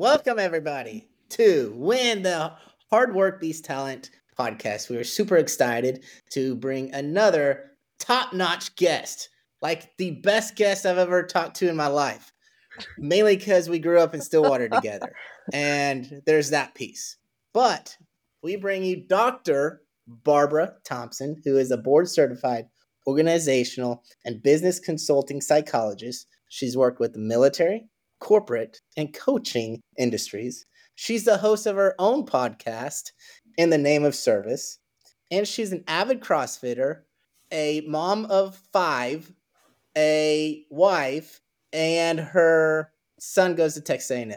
welcome everybody to When the Hard Work Beats Talent podcast. We are super excited to bring another top-notch guest, like the best guest I've ever talked to in my life, mainly because we grew up in Stillwater together, and there's that piece. But we bring you Dr. Barbara Thompson, who is a board-certified organizational and business consulting psychologist. She's worked with the military, corporate, and coaching industries. She's the host of her own podcast, In the Name of Service, and she's an avid CrossFitter, a mom of 5, a wife, and her son goes to Texas A&M,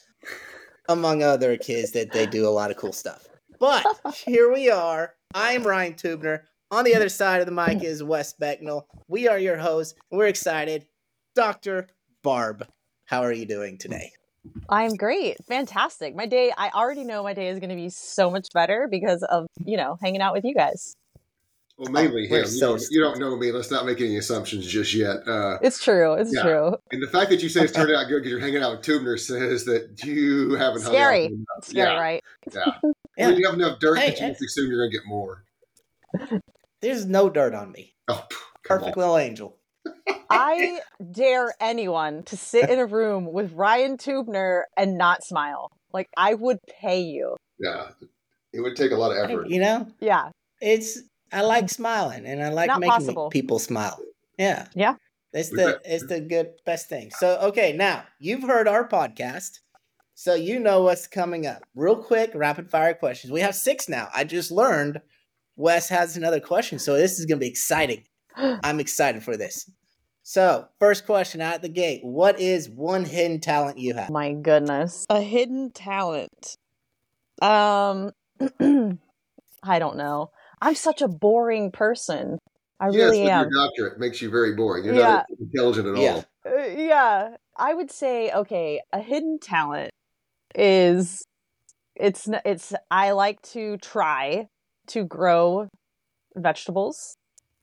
among other kids that they do a lot of cool stuff. But here we are. I'm Ryan Tubner. On the other side of the mic is Wes Becknell. We are your hosts. We're excited. Dr. Barb, how are you doing today? I'm great. Fantastic. I already know my day is going to be so much better because of, hanging out with you guys. Well, mainly him. You don't know me. Let's not make any assumptions just yet. It's true. It's true. And the fact that you say it's turned out good because you're hanging out with Tubner says that you haven't hung out with him enough. Scary, right? Yeah. Well, you have enough dirt that you just assume you're going to get more. There's no dirt on me. Oh, perfect little angel. I dare anyone to sit in a room with Ryan Tubner and not smile. Like, I would pay you. Yeah. It would take a lot of effort. Yeah. I like smiling, and I like not making possible. People smile. Yeah. Yeah. It's the best thing. So, okay, now, you've heard our podcast, so you know what's coming up. Real quick, rapid-fire questions. We have 6 now. I just learned Wes has another question, so this is going to be exciting. I'm excited for this. So, first question out the gate. What is one hidden talent you have? My goodness. A hidden talent. I don't know. I'm such a boring person. I really am. Your doctorate makes you very boring. You're not intelligent at all. Yeah. I would say, okay, a hidden talent is I like to try to grow vegetables.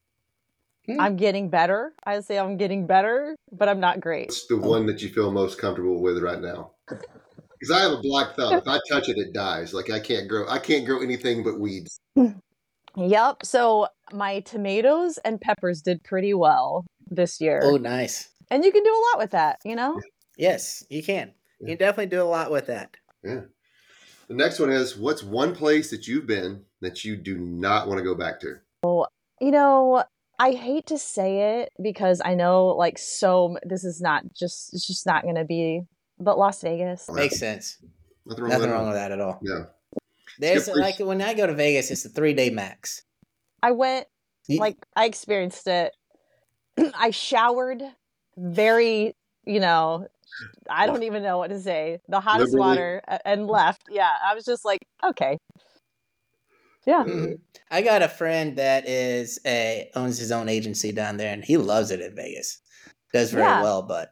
I'm getting better. I would say I'm getting better, but I'm not great. What's the one that you feel most comfortable with right now? Because I have a black thumb. If I touch it, it dies. Like I can't grow anything but weeds. Yep. So my tomatoes and peppers did pretty well this year. Oh, nice. And you can do a lot with that, Yes, you can. You can definitely do a lot with that. Yeah. The next one is, what's one place that you've been that you do not want to go back to? Oh, I hate to say it because I know this is it's just not going to be, but Las Vegas. Makes sense. Nothing wrong with that at all. Yeah. There's when I go to Vegas, it's a 3-day max. I went, I experienced it. I showered very, I don't even know what to say. The hottest water and left. Yeah. I was just like, okay. Yeah. Mm-hmm. I got a friend that owns his own agency down there, and he loves it in Vegas. Does very well, but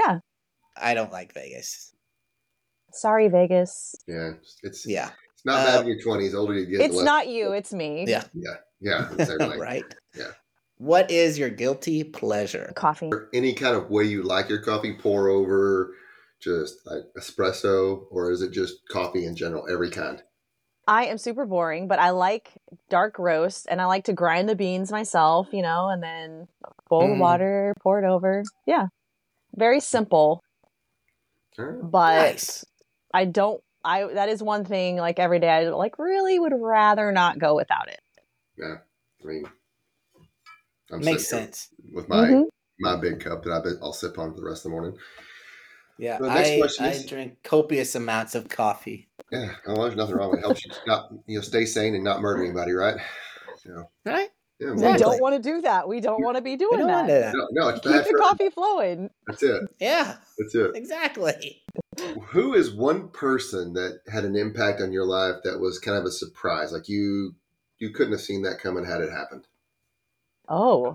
I don't like Vegas. Sorry, Vegas. Yeah. It's not bad in your 20s. Older you get. It's not you. It's me. Yeah. Yeah. Exactly. Right. Yeah. What is your guilty pleasure? Coffee. Any kind of way you like your coffee, pour over, just like espresso, or is it just coffee in general, every kind? I am super boring, but I like dark roast, and I like to grind the beans myself, and then boil the water, pour it over. Yeah. Very simple. Sure. But nice. That is one thing, every day, I really would rather not go without it. Yeah. I mean, makes sense. With my big cup that I'll sip on for the rest of the morning. Yeah, I drink copious amounts of coffee. Yeah, well, there's nothing wrong with it. It helps you not, stay sane and not murder anybody, right? Right? Yeah, exactly. We don't want to do that. We don't want to be doing that. No, it's Keep the coffee flowing. That's it. Yeah. That's it. Exactly. Who is one person that had an impact on your life that was kind of a surprise? Like you couldn't have seen that coming had it happened? Oh,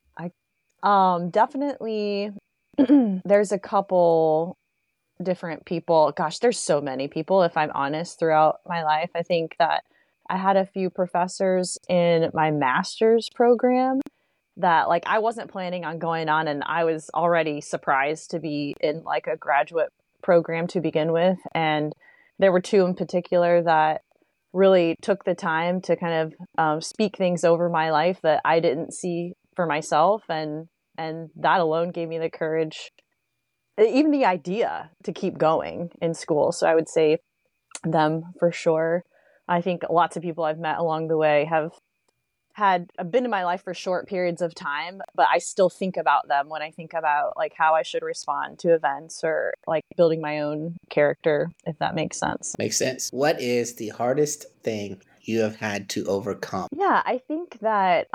definitely there's a couple different people. Gosh, there's so many people, if I'm honest, throughout my life. I think that I had a few professors in my master's program that I wasn't planning on going on, and I was already surprised to be in a graduate program to begin with. And there were two in particular that really took the time to kind of speak things over my life that I didn't see for myself. And that alone gave me the courage, even the idea to keep going in school. So I would say them for sure. I think lots of people I've met along the way have been in my life for short periods of time, but I still think about them when I think about like how I should respond to events or like building my own character, if that makes sense. Makes sense. What is the hardest thing you have had to overcome? Yeah, I think that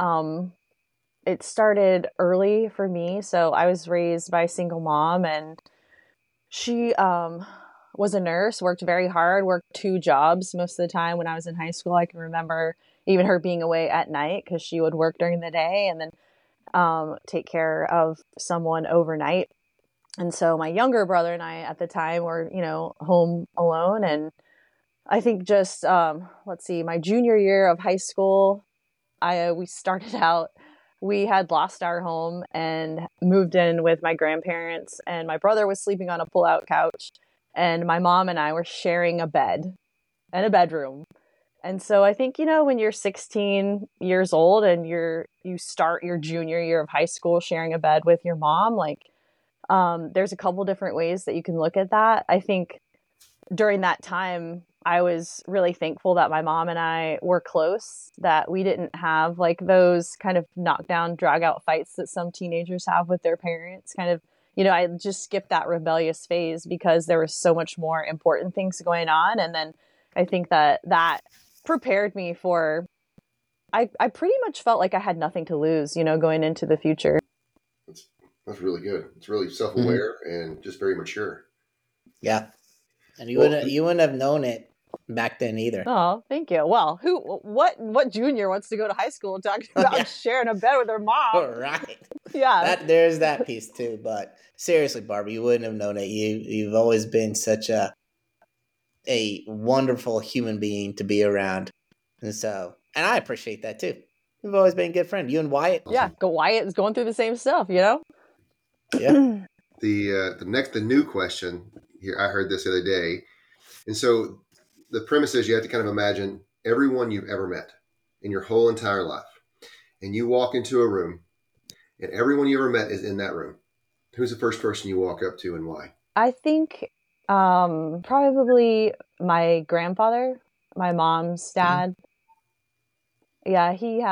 it started early for me. So I was raised by a single mom, and she was a nurse, worked very hard, worked 2 jobs most of the time when I was in high school. I can remember even her being away at night because she would work during the day and then take care of someone overnight. And so my younger brother and I at the time were, home alone. And I think just, my junior year of high school, we started out, we had lost our home and moved in with my grandparents, and my brother was sleeping on a pull-out couch, and my mom and I were sharing a bed and a bedroom. And so I think, when you're 16 years old and you start your junior year of high school sharing a bed with your mom, there's a couple different ways that you can look at that. I think during that time, I was really thankful that my mom and I were close, that we didn't have like those kind of knockdown, drag out fights that some teenagers have with their parents. Kind of, I just skipped that rebellious phase because there was so much more important things going on. And then I think that prepared me for, I pretty much felt like I had nothing to lose, going into the future. That's really good. It's really self-aware and just very mature. Yeah. And you wouldn't have known it back then either. Oh, thank you. Well, what junior wants to go to high school and talk about sharing a bed with their mom? All right. Yeah. There's that piece too. But seriously, Barbara, you wouldn't have known it. You've always been such a wonderful human being to be around. And I appreciate that too. You've always been a good friend. You and Wyatt. Yeah. Wyatt is going through the same stuff, Yeah. The new question here, I heard this the other day. And so the premise is you have to kind of imagine everyone you've ever met in your whole entire life. And you walk into a room and everyone you ever met is in that room. Who's the first person you walk up to and why? I think probably my grandfather, my mom's dad. Yeah, he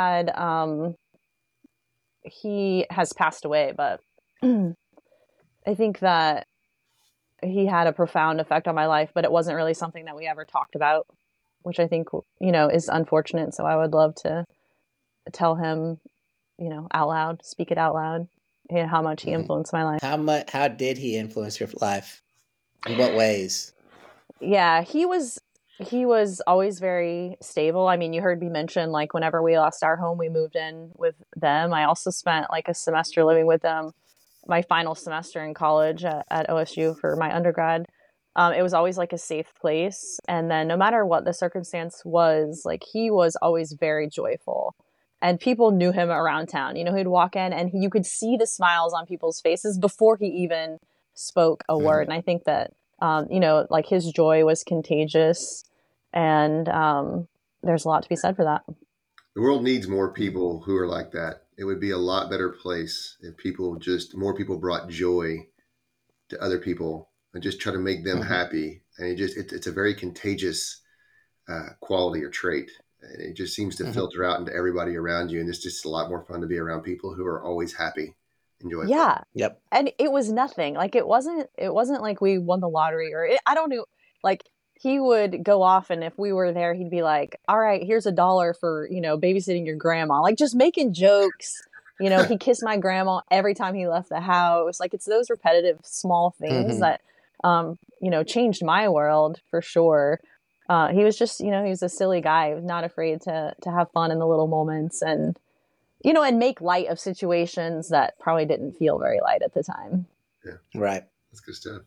has passed away, but I think that he had a profound effect on my life, but it wasn't really something that we ever talked about, which I think, is unfortunate. So I would love to tell him, out loud, speak it out loud, how much he influenced my life. How did he influence your life? In what ways? Yeah, he was always very stable. I mean, you heard me mention, like, whenever we lost our home, we moved in with them. I also spent like a semester living with them, my final semester in college at OSU for my undergrad. It was always like a safe place. And then no matter what the circumstance was, like, he was always very joyful. And people knew him around town. He'd walk in and you could see the smiles on people's faces before he even spoke a word. And I think that, like, his joy was contagious. And there's a lot to be said for that. The world needs more people who are like that. It would be a lot better place if more people brought joy to other people and just try to make them happy. And it's a very contagious quality or trait. And it just seems to filter out into everybody around you. And it's just a lot more fun to be around people who are always happy and joyful. Yeah. Yep. And it was nothing. Like, it wasn't like we won the lottery I don't know. Like, he would go off, and if we were there, he'd be like, all right, here's $1 for, babysitting your grandma. Like, just making jokes. He kissed my grandma every time he left the house. Like, it's those repetitive small things that, changed my world for sure. He was just, he was a silly guy. He was not afraid to have fun in the little moments and, and make light of situations that probably didn't feel very light at the time. Yeah. Right. That's good stuff.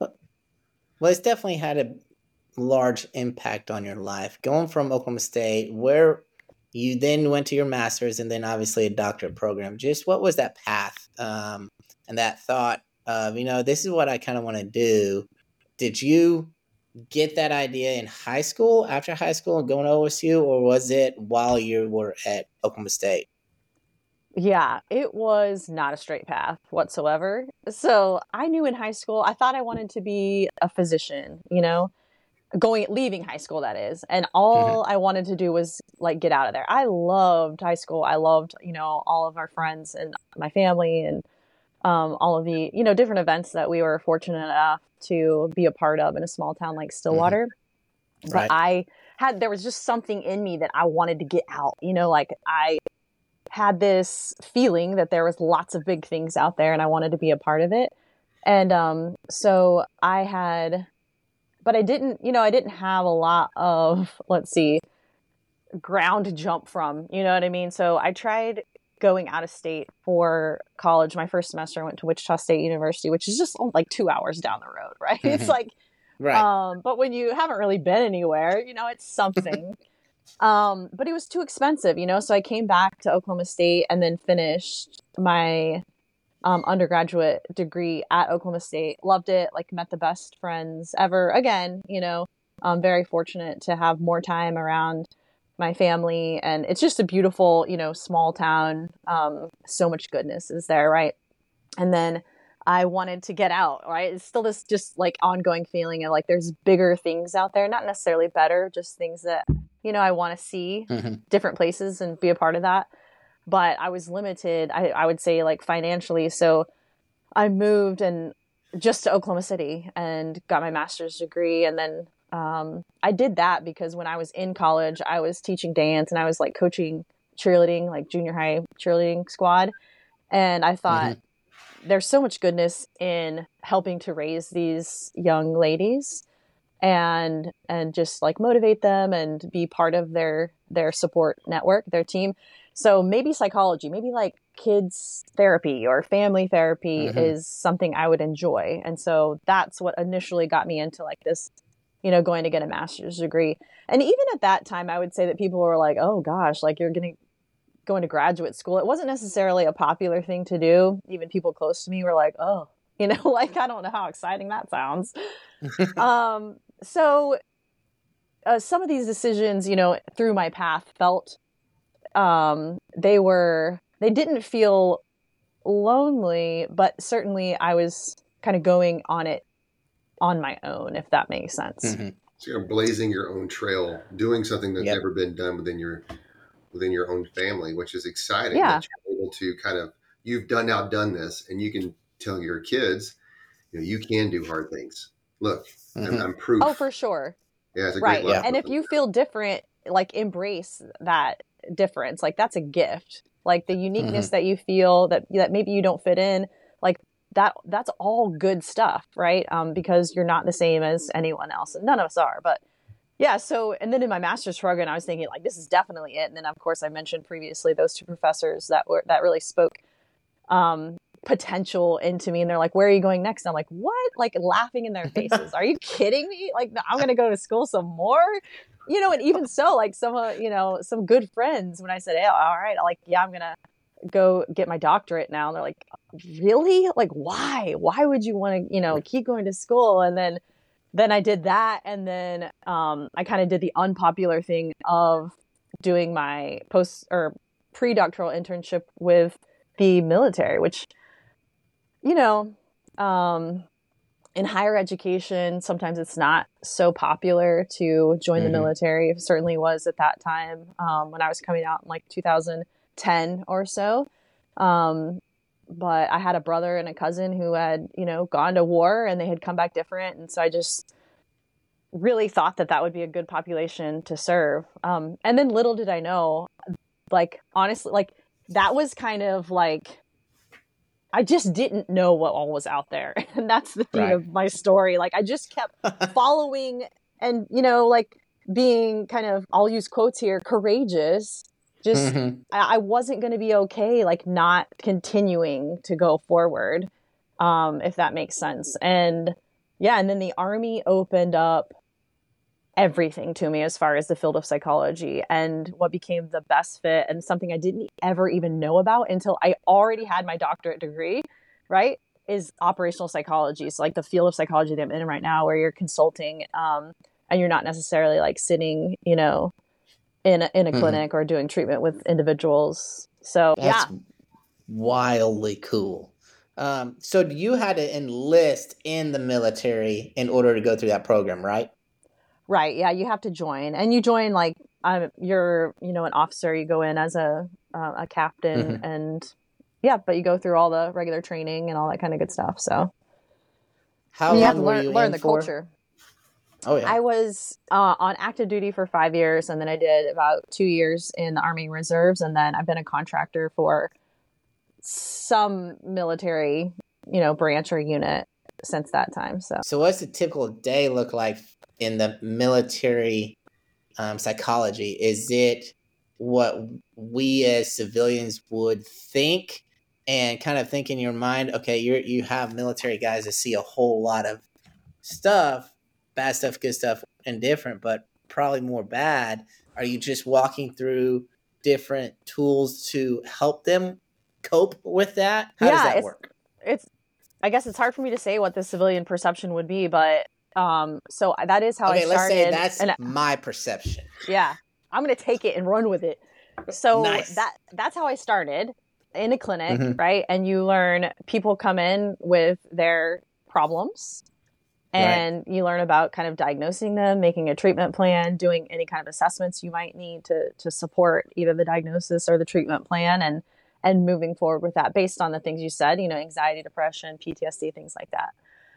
Well, it's definitely had a large impact on your life. Going from Oklahoma State, where you then went to your master's and then obviously a doctorate program. Just what was that path and that thought of, this is what I kind of want to do. did you get that idea in high school, after high school and going to OSU, or was it while you were at Oklahoma State? Yeah, it was not a straight path whatsoever. So I knew in high school, I thought I wanted to be a physician, leaving high school, that is. And all I wanted to do was like get out of there. I loved high school. I loved, all of our friends and my family and all of the, different events that we were fortunate enough to be a part of in a small town like Stillwater. But there was just something in me that I wanted to get out, like I had this feeling that there was lots of big things out there and I wanted to be a part of it. And so but I didn't have a lot of, ground to jump from, you know what I mean? So I tried going out of state for college. My first semester I went to Wichita State University, which is just like 2 hours down the road, right? It's like, but when you haven't really been anywhere, it's something. But it was too expensive, so I came back to Oklahoma State and then finished my undergraduate degree at Oklahoma State. Loved it, like met the best friends ever again, I'm very fortunate to have more time around my family, and it's just a beautiful, small town. So much goodness is there, right? And then I wanted to get out, right? It's still this just like ongoing feeling of like there's bigger things out there, not necessarily better, just things that, I want to see different places and be a part of that. But I was limited, I would say, like financially. So I moved and just to Oklahoma City and got my master's degree. And then I did that because when I was in college, I was teaching dance and I was like coaching cheerleading, like junior high cheerleading squad. And I thought there's so much goodness in helping to raise these young ladies and just like motivate them and be part of their support network, their team. So maybe psychology, maybe like kids therapy or family therapy is something I would enjoy. And so that's what initially got me into like this, going to get a master's degree. And even at that time, I would say that people were like, oh gosh, like you're going to go into graduate school. It wasn't necessarily a popular thing to do. Even people close to me were like, oh, like, I don't know how exciting that sounds. So some of these decisions, through my path felt, they didn't feel lonely, but certainly I was kind of going on it on my own, if that makes sense. So you're blazing your own trail, doing something that's never been done within your own family, which is exciting. Yeah. That you're able to you've done this, and you can tell your kids, you can do hard things. Look, I'm proof. Oh, for sure. Yeah, it's a right. great lesson. And if you feel different, like embrace that difference. Like that's a gift. Like the uniqueness that you feel that maybe you don't fit in, like that's all good stuff, right? Because you're not the same as anyone else, and none of us are. But yeah, so and then in my master's program, I was thinking like this is definitely it. And then of course I mentioned previously those two professors that really spoke potential into me, and they're like, where are you going next? And I'm like, what? Like laughing in their faces. Are you kidding me? Like I'm gonna go to school some more, and even so, like some good friends, when I said, hey, all right, I'm gonna go get my doctorate now, and they're like, really? Like why would you want to keep going to school? And then I did that, and then I kind of did the unpopular thing of doing my pre-doctoral internship with the military, which in higher education, sometimes it's not so popular to join the military. It certainly was at that time when I was coming out in like 2010 or so. But I had a brother and a cousin who had, gone to war, and they had come back different. And so I just really thought that would be a good population to serve. And then little did I know, like, honestly, like that was kind of like, I just didn't know what all was out there. And that's the theme of my story. Like I just kept following and, like being kind of, I'll use quotes here, courageous. Just, I wasn't going to be okay, like not continuing to go forward, if that makes sense. And yeah, and then the Army opened up everything to me as far as the field of psychology and what became the best fit, and something I didn't ever even know about until I already had my doctorate degree, right? is operational psychology. So like the field of psychology that I'm in right now, where you're consulting, and you're not necessarily like sitting, you know, in a clinic or doing treatment with individuals. So That's wildly cool. So you had to enlist in the military in order to go through that program, right? Right. Yeah. You have to join, and you join like, you're, you know, an officer, you go in as a captain and yeah, but you go through all the regular training and all that kind of good stuff. So how you long have to were you learn in the for? culture. Oh yeah. I was on active duty for 5 years, and then I did about 2 years in the Army Reserves, and then I've been a contractor for some military, you know, branch or unit since that time. So what's a typical day look like in the military psychology? Is it what we as civilians would think, and kind of think in your mind, okay, you have military guys that see a whole lot of stuff, bad stuff, good stuff, and different, but probably more bad. Are you just walking through different tools to help them cope with that? How does that work? It's I guess it's hard for me to say what the civilian perception would be, but so that is how I started. Let's say that's my perception. Yeah, I'm gonna take it and run with it. So nice. that's how I started in a clinic, right? And you learn, people come in with their problems, and you learn about kind of diagnosing them, making a treatment plan, doing any kind of assessments you might need to support either the diagnosis or the treatment plan, and moving forward with that based on the things you said, you know, anxiety, depression, PTSD, things like that.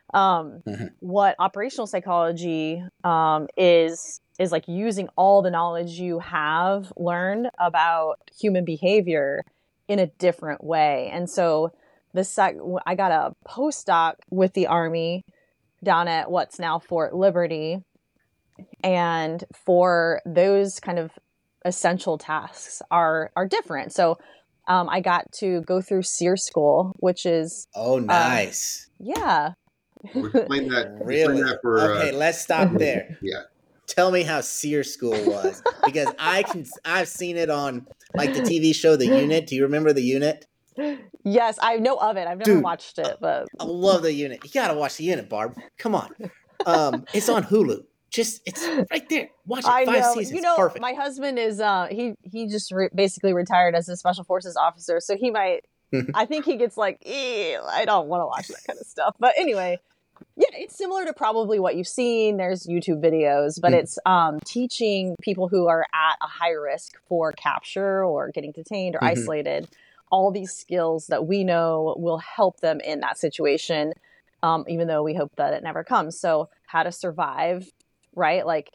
What operational psychology is like using all the knowledge you have learned about human behavior in a different way. And so I got a postdoc with the Army down at what's now Fort Liberty. And for those kind of essential tasks are different. So I got to go through SEER school, which is nice. Yeah. Explain that. Really? Explain that for, okay, let's stop there. Yeah. Tell me how SEER school was, because I've seen it on like the TV show The Unit. Do you remember The Unit? Yes, I know of it. I've never watched it, but I love The Unit. You gotta watch The Unit, Barb. Come on. It's on Hulu. It's right there. Watch it. I 5 know. seasons. You know, Perfect. my husband is he just basically retired as a special forces officer, so he might. I think he gets like, I don't want to watch that kind of stuff. But anyway, yeah, it's similar to probably what you've seen. There's YouTube videos, but it's teaching people who are at a high risk for capture or getting detained or isolated all these skills that we know will help them in that situation, even though we hope that it never comes. So how to survive, right? Like,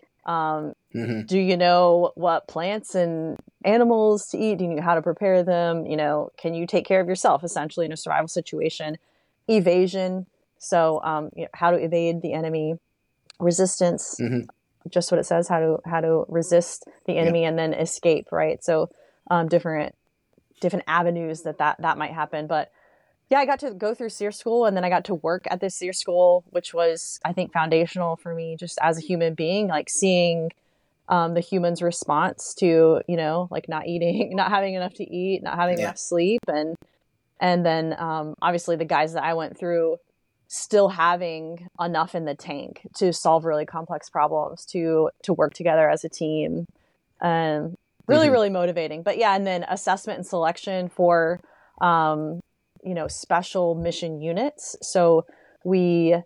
do you know what plants and animals to eat? Do you know how to prepare them? You know, can you take care of yourself essentially in a survival situation? Evasion. So, you know, how to evade the enemy. Resistance. Just what it says, how to resist the enemy and then escape, right? So, different avenues that might happen. But yeah, I got to go through SEER school, and then I got to work at this SEER school, which was, I think, foundational for me just as a human being, like seeing the human's response to, you know, like not eating, not having enough to eat, not having enough sleep. And then obviously the guys that I went through still having enough in the tank to solve really complex problems, to work together as a team. Really, really motivating. But yeah, and then assessment and selection for, you know, special mission units. So we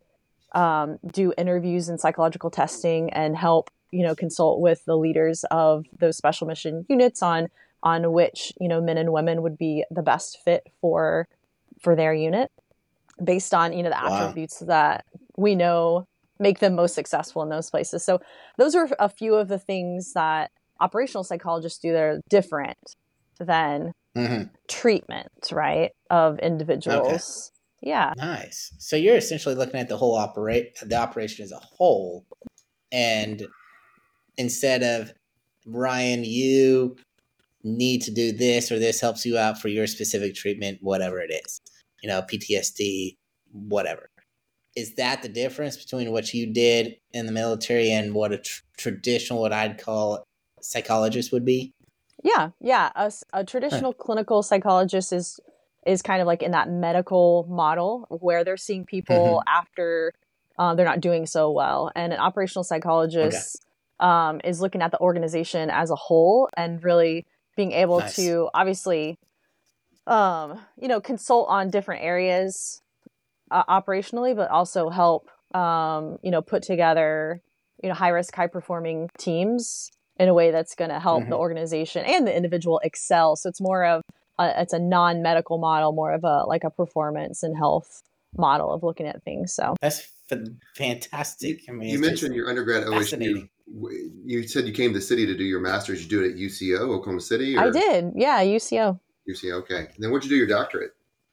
do interviews and psychological testing and help, you know, consult with the leaders of those special mission units on which, you know, men and women would be the best fit for their unit based on, you know, the attributes that we know make them most successful in those places. So those are a few of the things that operational psychologists do that are different than treatment, right, of individuals. Okay. Yeah. Nice. So you're essentially looking at the whole the operation as a whole, and instead of, Ryan, you need to do this, or this helps you out for your specific treatment, whatever it is, you know, PTSD, whatever. Is that the difference between what you did in the military and what a traditional, what I'd call psychologist would be? Yeah. A traditional clinical psychologist is is kind of like in that medical model where they're seeing people after they're not doing so well. And an operational psychologist is looking at the organization as a whole and really being able to obviously, consult on different areas operationally, but also help, put together, high risk, high performing teams in a way that's going to help the organization and the individual excel. So it's more of it's a non-medical model, more of a performance and health model of looking at things. So that's fantastic. I mean, you mentioned your undergrad OSU. You said you came to the city to do your master's. You do it at UCO, Oklahoma City? Or? I did. Yeah, UCO. UCO, okay. And then where'd you do your doctorate?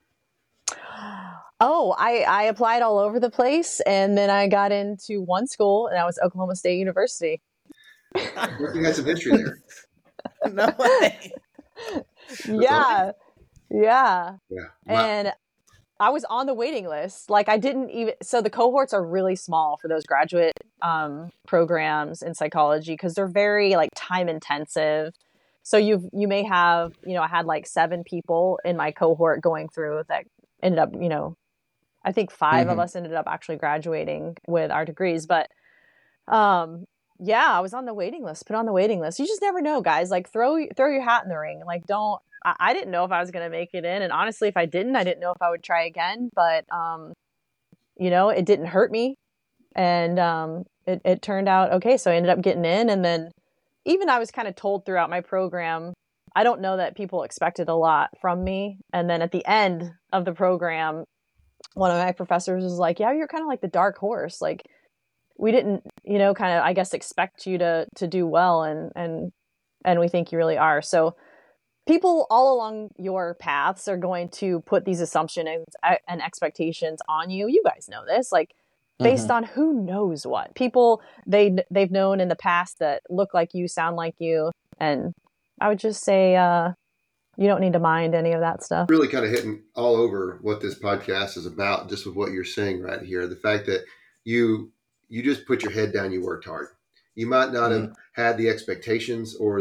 Oh, I applied all over the place, and then I got into one school, and that was Oklahoma State University. You had some history there. No way. Yeah. And I was on the waiting list. Like so the cohorts are really small for those graduate programs in psychology because they're very like time intensive. So you may have, I had like 7 people in my cohort going through that ended up, I think 5 of us ended up actually graduating with our degrees. But I was on the waiting list, put on the waiting list. You just never know, guys. Like throw your hat in the ring. Like I didn't know if I was going to make it in. And honestly, if I didn't know if I would try again, but it didn't hurt me. And it turned out okay. So I ended up getting in. And then even I was kind of told throughout my program, I don't know that people expected a lot from me. And then at the end of the program, one of my professors was like, yeah, you're kind of like the dark horse. Like we didn't, kind of, I guess, expect you to do well. And we think you really are. So people all along your paths are going to put these assumptions and expectations on you. You guys know this, like based on who knows what people they've known in the past that look like you, sound like you. And I would just say, you don't need to mind any of that stuff. Really kind of hitting all over what this podcast is about, just with what you're saying right here. The fact that you just put your head down, you worked hard. You might not have had the expectations or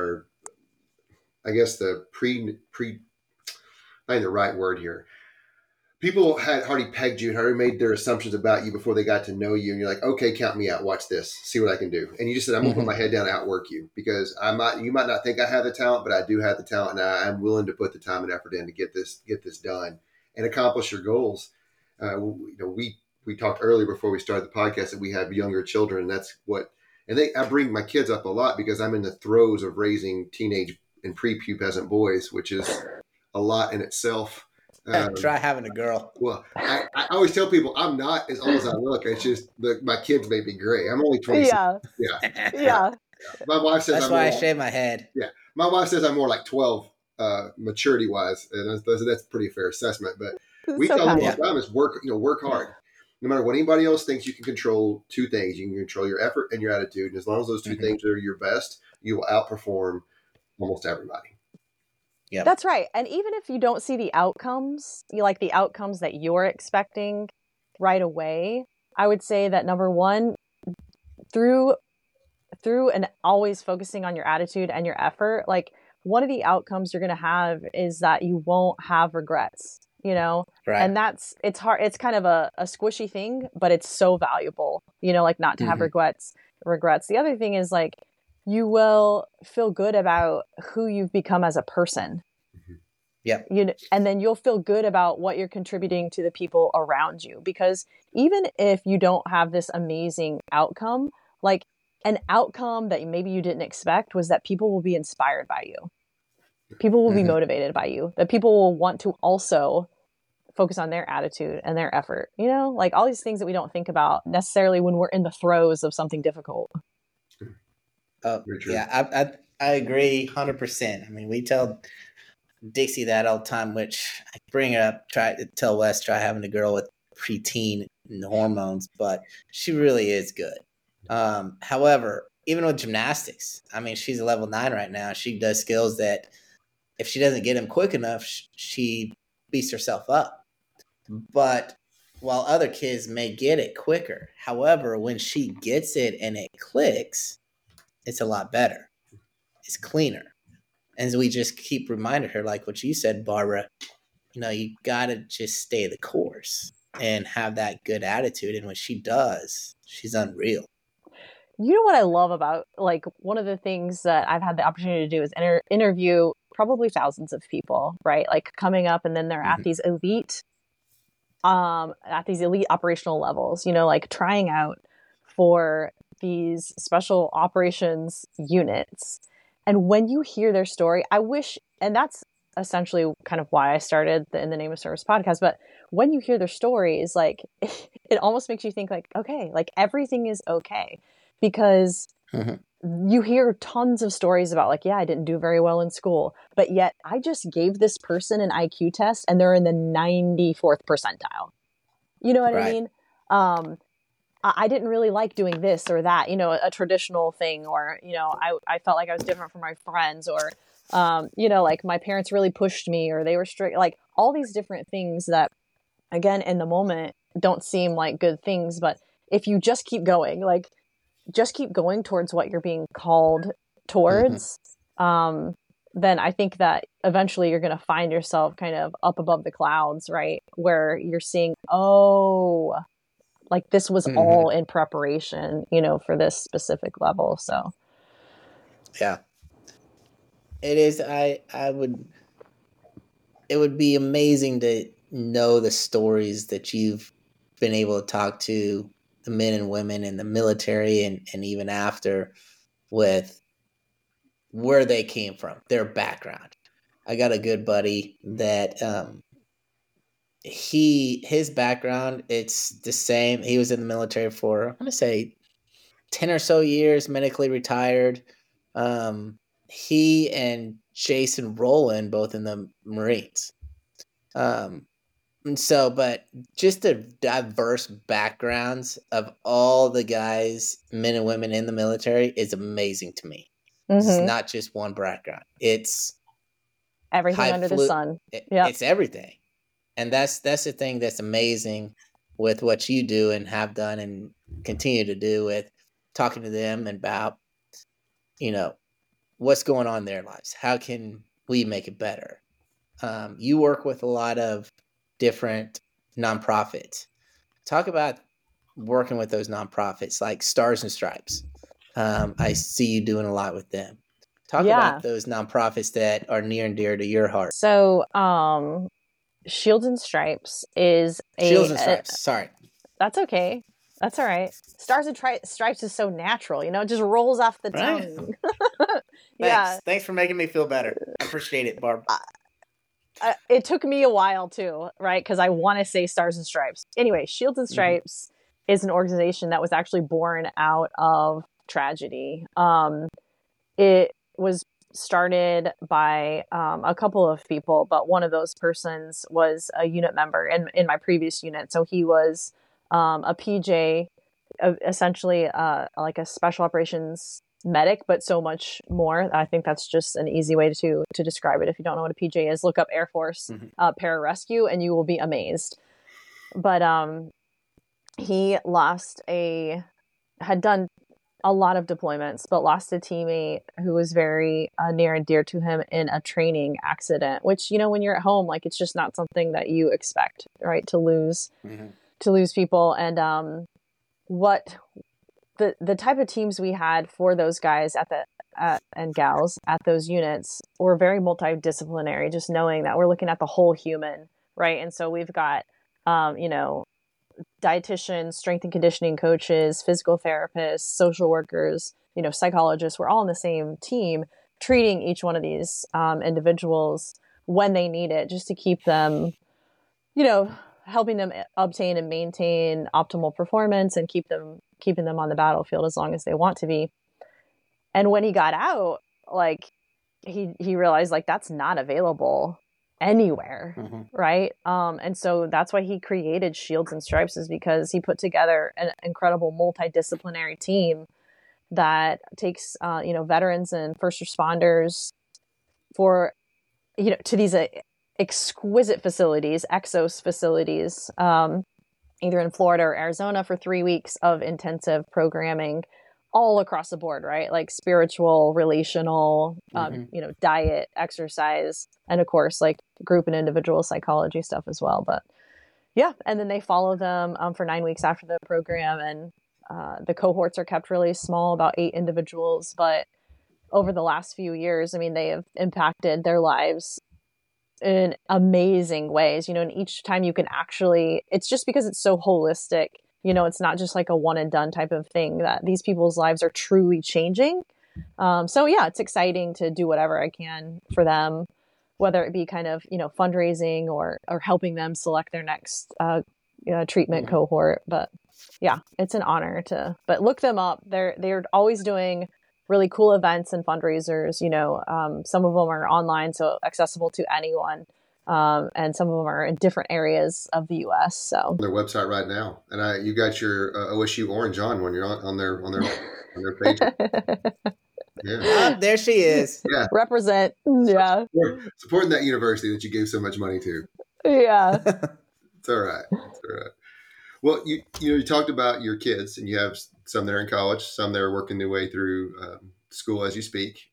I guess the I think the right word here. People had already pegged you, had already made their assumptions about you before they got to know you. And you're like, okay, count me out. Watch this. See what I can do. And you just said, I'm going to put my head down and outwork you because you might not think I have the talent, but I do have the talent and I'm willing to put the time and effort in to get this done and accomplish your goals. We talked earlier before we started the podcast that we have younger children. And I bring my kids up a lot because I'm in the throes of raising teenage and prepubescent boys, which is a lot in itself. Try having a girl. Well, I always tell people I'm not as old as I look. It's just my kids made me gray. I'm only 26. Yeah. My wife says that's why I shave my head. Yeah, my wife says I'm more like 12 maturity wise, and that's a pretty fair assessment. But we tell them all the time is work hard. No matter what anybody else thinks, you can control 2 things. You can control your effort and your attitude, and as long as those 2 things are your best, you will outperform almost everybody. Yeah, that's right. And even if you don't see the outcomes, the outcomes that you're expecting right away, I would say that number 1, through and always focusing on your attitude and your effort, like one of the outcomes you're going to have is that you won't have regrets, Right. And it's hard. It's kind of a squishy thing, but it's so valuable, not to have regrets. The other thing is you will feel good about who you've become as a person. Yeah. And then you'll feel good about what you're contributing to the people around you. Because even if you don't have this amazing outcome, an outcome that maybe you didn't expect was that people will be inspired by you. People will be motivated by you. That people will want to also focus on their attitude and their effort. All these things that we don't think about necessarily when we're in the throes of something difficult. Yeah, I agree 100%. I mean, we tell Dixie that all the time, which I bring it up, try to tell Wes, try having a girl with preteen hormones, but she really is good. However, even with gymnastics, I mean, she's a level 9 right now. She does skills that if she doesn't get them quick enough, she beats herself up. But while other kids may get it quicker, however, when she gets it and it clicks, it's a lot better. It's cleaner. And we just keep reminding her, like what you said, Barbara, you gotta just stay the course and have that good attitude. And when she does, she's unreal. You know what I love about, like, one of the things that I've had the opportunity to do is interview probably thousands of people, right? Like coming up, and then they're at these elite operational levels, like trying out for these special operations units. And when you hear their story, and that's essentially kind of why I started the In the Name of Service podcast. But when you hear their stories, like, it almost makes you think like, okay, like everything is okay, because you hear tons of stories about like, yeah, I didn't do very well in school, but yet I just gave this person an IQ test and they're in the 94th percentile. You know what I mean? I didn't really like doing this or that, a traditional thing, or, I felt like I was different from my friends, or, like my parents really pushed me, or they were strict, like all these different things that, again, in the moment don't seem like good things. But if you just keep going, towards what you're being called towards, then I think that eventually you're going to find yourself kind of up above the clouds, right? Where you're seeing, like this was all in preparation, for this specific level. So, yeah, it is. It would be amazing to know the stories that you've been able to talk to the men and women in the military and even after, with where they came from, their background. I got a good buddy that his background, it's the same. He was in the military for, I'm gonna say, 10 or so years, medically retired. He and Jason Rowland, both in the Marines. And so, but just the diverse backgrounds of all the guys, men and women in the military, is amazing to me. It's not just one background. It's everything under the sun. It's everything. And that's the thing that's amazing with what you do and have done and continue to do, with talking to them about, what's going on in their lives. How can we make it better? You work with a lot of different nonprofits. Talk about working with those nonprofits like Stars and Stripes. I see you doing a lot with them. Talk about those nonprofits that are near and dear to your heart. So, Shields and Stripes is Shields and Stripes. Sorry. That's okay. That's all right. Stars and Stripes is so natural, it just rolls off the tongue. Thanks for making me feel better. I appreciate it, Barb. It took me a while too, right? Because I want to say Stars and Stripes. Anyway, Shields and Stripes is an organization that was actually born out of tragedy. It was started by a couple of people, but one of those persons was a unit member in my previous unit. So he was a PJ, essentially like a special operations medic, but so much more. I think that's just an easy way to describe it. If you don't know what a PJ is, look up Air Force pararescue and you will be amazed. But he had done a lot of deployments, but lost a teammate who was very near and dear to him in a training accident, which, when you're at home, like, it's just not something that you expect, right? To lose people. And what the type of teams we had for those guys and gals at those units were very multidisciplinary, just knowing that we're looking at the whole human, right? And so we've got, dietitians, strength and conditioning coaches, physical therapists, social workers, psychologists. We're all on the same team, treating each one of these individuals when they need it, just to keep them, helping them obtain and maintain optimal performance and keeping them on the battlefield as long as they want to be. And when he got out, like, he realized, like, that's not available anywhere, right? And so that's why he created Shields and Stripes, is because he put together an incredible multidisciplinary team that takes veterans and first responders for to these exquisite facilities, Exos facilities, either in Florida or Arizona, for 3 weeks of intensive programming all across the board, right? Like spiritual, relational, diet, exercise, and of course, like group and individual psychology stuff as well. But yeah, and then they follow them for 9 weeks after the program, and the cohorts are kept really small, about 8 individuals. But over the last few years, I mean, they have impacted their lives in amazing ways, and each time you can actually, it's just because it's so holistic, it's not just like a one and done type of thing, that these people's lives are truly changing. So yeah, it's exciting to do whatever I can for them, whether it be kind of, fundraising or helping them select their next treatment cohort. But yeah, it's an honor but look them up. They're always doing really cool events and fundraisers. Some of them are online, so accessible to anyone. And some of them are in different areas of the U.S. So their website right now, and you got your OSU orange on when you're on their page. Yeah, there she is. Yeah, represent. Yeah, supporting that university that you gave so much money to. Yeah, it's all right. It's all right. Well, you talked about your kids, and you have some that are in college, some that are working their way through school as you speak.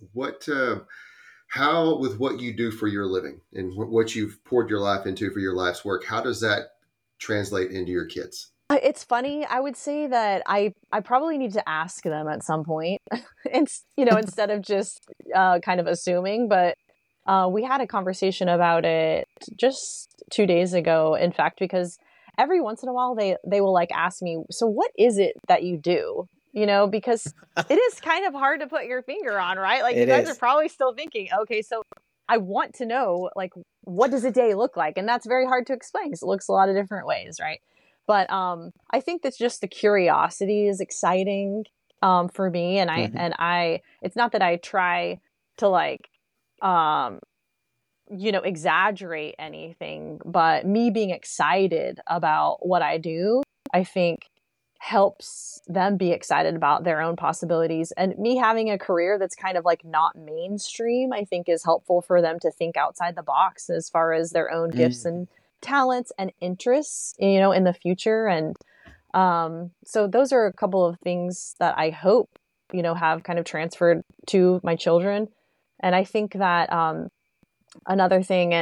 How, with what you do for your living and what you've poured your life into for your life's work, how does that translate into your kids? It's funny. I would say that I probably need to ask them at some point, instead of just kind of assuming. But we had a conversation about it just 2 days ago, in fact, because every once in a while they will like ask me, so what is it that you do? Because it is kind of hard to put your finger on, right? Like you guys are probably still thinking, okay, so I want to know, like, what does a day look like? And that's very hard to explain because it looks a lot of different ways, right? But I think that's just the curiosity is exciting for me. And I it's not that I try to like, exaggerate anything, but me being excited about what I do, I think helps them be excited about their own possibilities. And me having a career that's kind of like not mainstream, I think is helpful for them to think outside the box as far as their own gifts and talents and interests, in the future. And so those are a couple of things that I hope, have kind of transferred to my children. And I think that another thing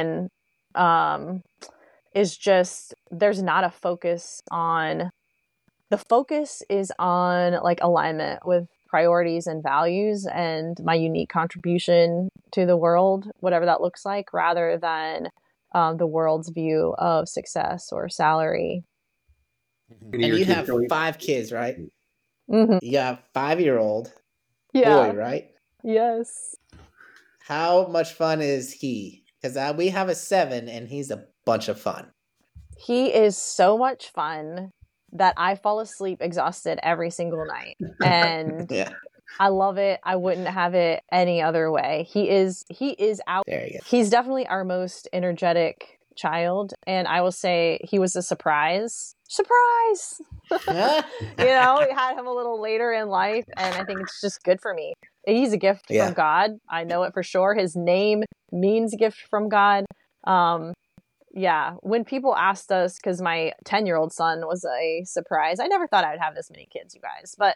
is just there's not a focus on. The focus is on like alignment with priorities and values and my unique contribution to the world, whatever that looks like, rather than the world's view of success or salary. And you have 5 kids, right? Mm-hmm. You got a 5-year-old boy, right? Yes. How much fun is he? Because we have a 7 and he's a bunch of fun. He is so much fun that I fall asleep exhausted every single night. And yeah. I love it. I wouldn't have it any other way. He is out. There you go. He's definitely our most energetic child. And I will say he was a surprise. Surprise! We had him a little later in life, and I think it's just good for me. He's a gift from God. I know it for sure. His name means gift from God. Yeah, when people asked us, because my 10-year-old son was a surprise. I never thought I would have this many kids, you guys. But,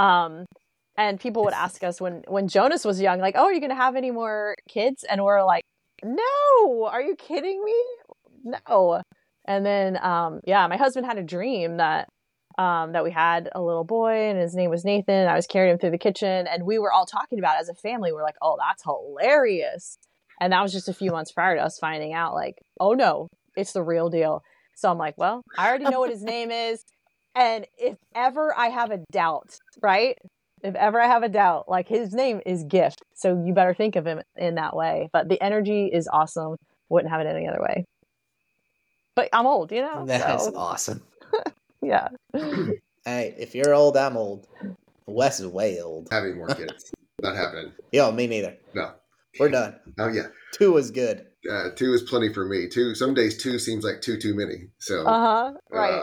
and people would ask us when Jonas was young, like, oh, are you going to have any more kids? And we're like, no, are you kidding me? No. And then, my husband had a dream that we had a little boy and his name was Nathan. I was carrying him through the kitchen and we were all talking about it as a family. We're like, oh, that's hilarious. And that was just a few months prior to us finding out, like, oh no, it's the real deal. So I'm like, well, I already know what his name is. And if ever I have a doubt, right? If ever I have a doubt, like his name is Gift. So you better think of him in that way. But the energy is awesome. Wouldn't have it any other way. But I'm old, That's awesome. Yeah. Hey, if you're old, I'm old. Wes is way old. Having more kids. Not happening. Yo, me neither. No. We're done. Oh yeah, 2 was good. 2 is plenty for me. 2. Some days 2 seems like too many. So right.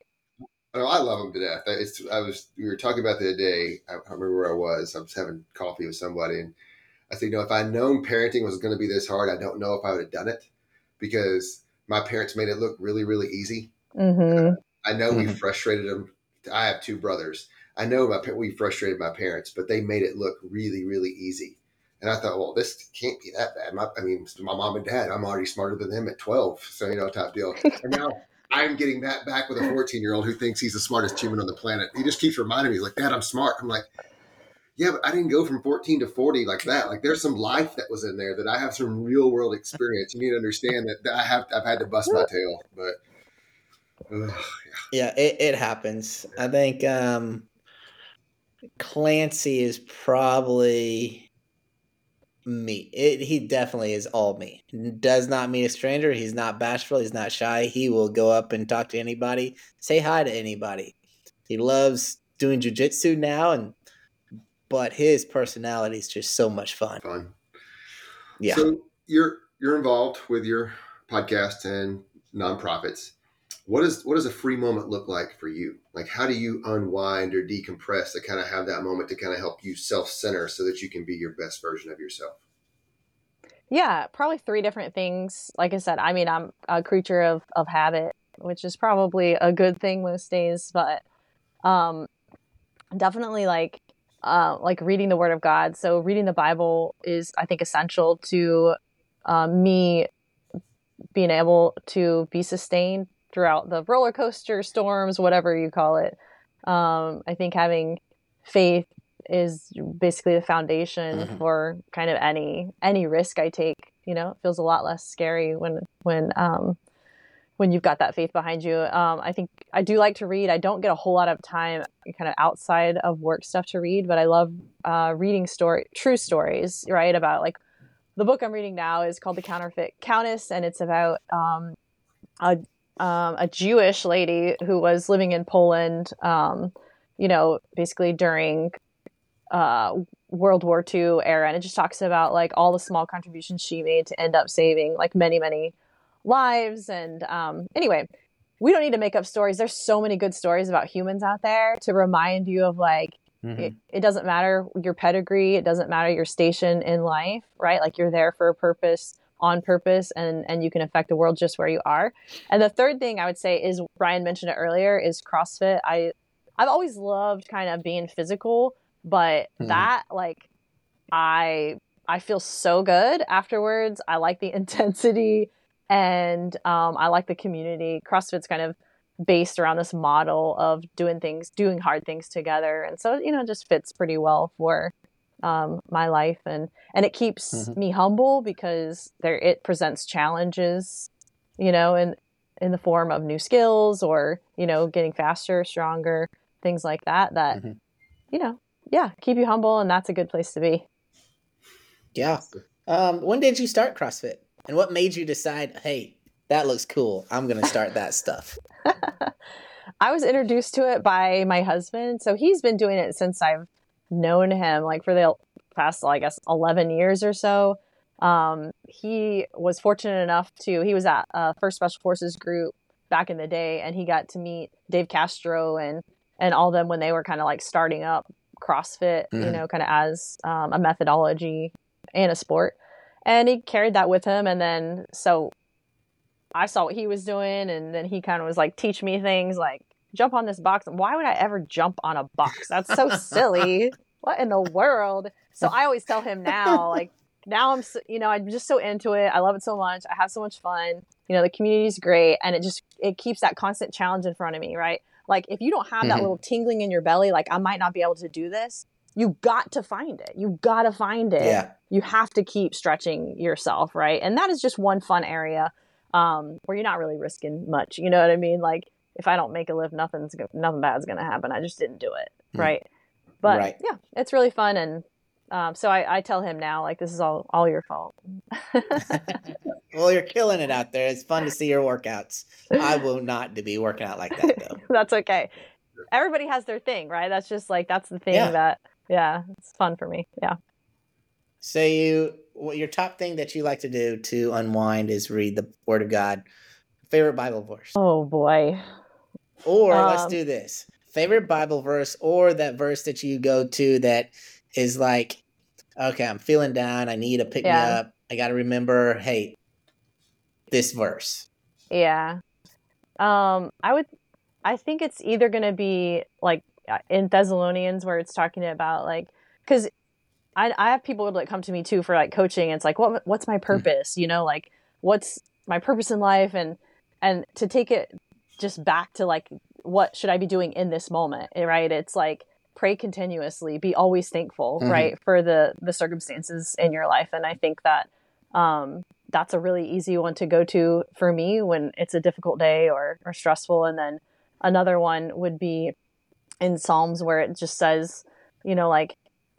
I love them to death. We were talking about the other day. I don't remember where I was. I was having coffee with somebody, and I said, if I'd known parenting was going to be this hard, I don't know if I would have done it because my parents made it look really, really easy. Mm-hmm. I know we frustrated them. I have 2 brothers. I know we frustrated my parents, but they made it look really, really easy. And I thought, well, this can't be that bad. My mom and dad, I'm already smarter than them at 12. So, type deal. And now I'm getting that back with a 14-year-old who thinks he's the smartest human on the planet. He just keeps reminding me, he's like, Dad, I'm smart. I'm like, yeah, but I didn't go from 14 to 40 like that. Like there's some life that was in there that I have some real world experience. You need to understand that I've had to bust my tail, but yeah, it happens. I think Clancy is probably me. He definitely is all me. Does not meet a stranger. He's not bashful. He's not shy. He will go up and talk to anybody, say hi to anybody. He loves doing jujitsu now, but his personality is just so much fun. Yeah. So you're involved with your podcast and nonprofits. What does a free moment look like for you? Like, how do you unwind or decompress to kind of have that moment to kind of help you self-center so that you can be your best version of yourself? Yeah, probably 3 different things. Like I said, I mean, I'm a creature of habit, which is probably a good thing most days, but definitely like reading the Word of God. So reading the Bible is, I think, essential to me being able to be sustained throughout the roller coaster, storms, whatever you call it. I think having faith is basically the foundation for kind of any risk I take. It feels a lot less scary when you've got that faith behind you. I think I do like to read. I don't get a whole lot of time kind of outside of work stuff to read, but I love reading true stories, right? About like the book I'm reading now is called The Counterfeit Countess, and it's about a Jewish lady who was living in Poland, basically during World War II era. And it just talks about like all the small contributions she made to end up saving like many, many lives. And anyway, we don't need to make up stories. There's so many good stories about humans out there to remind you of like, it doesn't matter your pedigree. It doesn't matter your station in life, right? Like you're there for a purpose, on purpose, and you can affect the world just where you are. And the third thing I would say is, Brian mentioned it earlier, is CrossFit. I've always loved kind of being physical, but that like I feel so good afterwards. I like the intensity, and I like the community. CrossFit's kind of based around this model of doing hard things together, and so it just fits pretty well for my life, and it keeps me humble because it presents challenges, in the form of new skills or getting faster, stronger, things like that keep you humble, and that's a good place to be. Yeah. When did you start CrossFit, and what made you decide, hey, that looks cool, I'm gonna start that stuff? I was introduced to it by my husband, so he's been doing it since I've known him, like for the past, I guess, 11 years or so. He was fortunate enough he was at First Special Forces group back in the day, and he got to meet Dave Castro and all them when they were kind of like starting up CrossFit, kind of as a methodology and a sport. And he carried that with him. And then, so I saw what he was doing, and then he kind of was like, teach me things like jump on this box. Why would I ever jump on a box? That's so silly. What in the world? So I always tell him now, like, now I'm just so into it. I love it so much. I have so much fun. The community's great. And it keeps that constant challenge in front of me, right? Like if you don't have that little tingling in your belly, like I might not be able to do this, you got to find it. You got to find it. Yeah. You have to keep stretching yourself, right? And that is just one fun area where you're not really risking much. You know what I mean? Like if I don't make a lift, nothing bad's going to happen. I just didn't do it, right? But yeah, it's really fun. And so I tell him now, like, this is all your fault. Well, you're killing it out there. It's fun to see your workouts. I will not be working out like that, though. That's okay. Everybody has their thing, right? That's just like, that's the thing it's fun for me. Yeah. So your top thing that you like to do to unwind is read the Word of God. Favorite Bible verse? Oh, boy. Or let's do this. Favorite Bible verse, or that verse that you go to that is like, okay, I'm feeling down. I need to pick me up. I got to remember, hey, this verse. Yeah. I think it's either going to be like in Thessalonians where it's talking about like, because I have people would like come to me too for like coaching. It's like, what's my purpose? You know, like what's my purpose in life? And to take it just back to like, what should I be doing in this moment? Right. It's like, pray continuously, be always thankful, right, for the circumstances in your life. And I think that that's a really easy one to go to for me when it's a difficult day or stressful. And then another one would be in Psalms where it just says, you know, like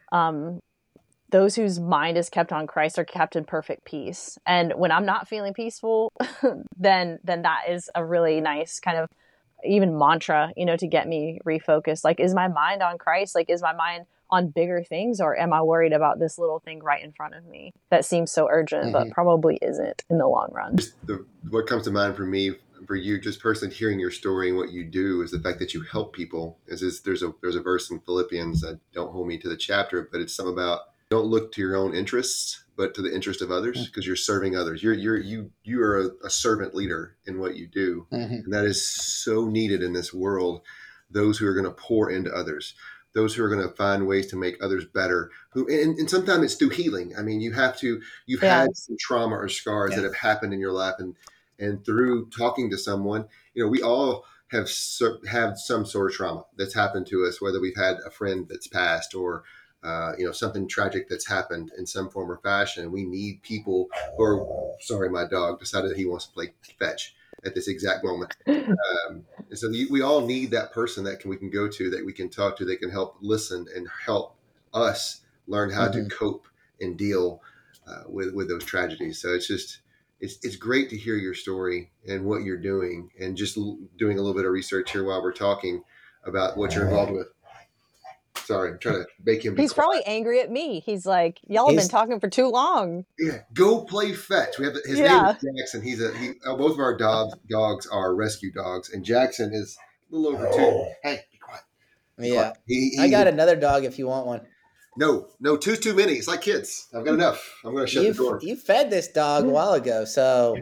those whose mind is kept on Christ are kept in perfect peace. And when I'm not feeling peaceful, then that is a really nice kind of even mantra, you know, to get me refocused. Like, is my mind on Christ? Like, is my mind on bigger things, or am I worried about this little thing right in front of me that seems so urgent, but probably isn't in the long run? What comes to mind for me, for you, just personally hearing your story and what you do, is the fact that you help people. There's a verse in Philippians that, don't hold me to the chapter, but it's something about don't look to your own interests, but to the interest of others, because you're serving others. You are a servant leader in what you do, and that is so needed in this world. Those who are going to pour into others, those who are going to find ways to make others better. And sometimes it's through healing. I mean, you've had some trauma or scars that have happened in your life, and through talking to someone, you know, we all have some sort of trauma that's happened to us, whether we've had a friend that's passed or you know, something tragic that's happened in some form or fashion. We need people who are, sorry, my dog decided that he wants to play fetch at this exact moment. And so we all need that person that we can go to, that we can talk to, that can help listen and help us learn how to cope and deal with those tragedies. So it's great to hear your story and what you're doing, and just doing a little bit of research here while we're talking about what you're involved with. Sorry, I'm trying to make him. He's probably angry at me. He's like, y'all have been talking for too long. Yeah, go play fetch. We have his name is Jackson. Both of our dogs are rescue dogs, and Jackson is a little over 2. Hey, be quiet. Yeah, I got another dog if you want one. No, two's too many. It's like kids. I've got enough. I'm going to shut the door. You fed this dog a while ago, so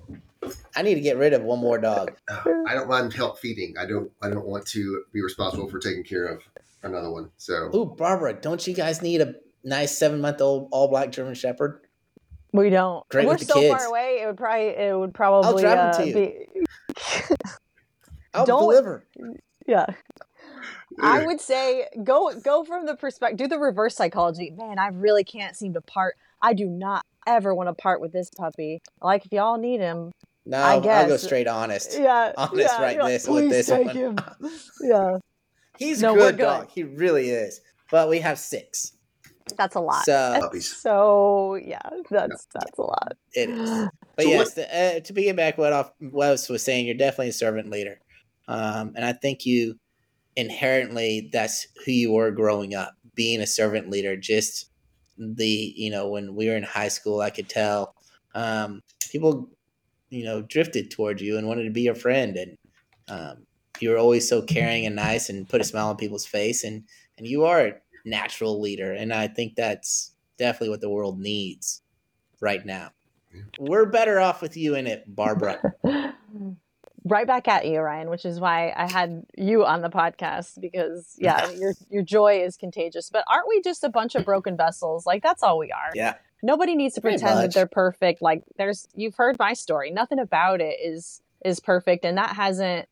I need to get rid of one more dog. I don't mind help feeding. I don't want to be responsible for taking care of another one. So, ooh, Barbara, don't you guys need a nice 7-month-old all black German Shepherd? We don't. Great We're with the so kids. far away. It would probably. I'll drive them to you. I'll deliver. Yeah. I would say go from the perspective, do the reverse psychology. Man, I really can't seem to part. I do not ever want to part with this puppy. Like, if y'all need him, no, I guess. I'll go straight honest. Yeah, honest, right? Like, with this take one. Him. Yeah, he's a good dog. He really is. But we have 6. That's a lot. So yeah, that's a lot. It is. But yes, to piggyback what Wes was saying, you're definitely a servant leader, and I think you inherently, that's who you were growing up, being a servant leader. Just when we were in high school, I could tell people drifted towards you and wanted to be your friend, and you were always so caring and nice and put a smile on people's face, and you are a natural leader, and I think that's definitely what the world needs right now. We're better off with you in it, Barbara. Right back at you, Ryan, which is why I had you on the podcast, because your joy is contagious. But aren't we just a bunch of broken vessels? Like, that's all we are. Yeah. Nobody needs to pretend that they're perfect. Like, you've heard my story. Nothing about it is perfect, and that hasn't,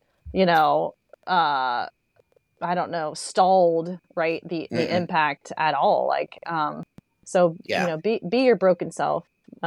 I don't know, stalled, right, the impact at all. Like, be your broken self.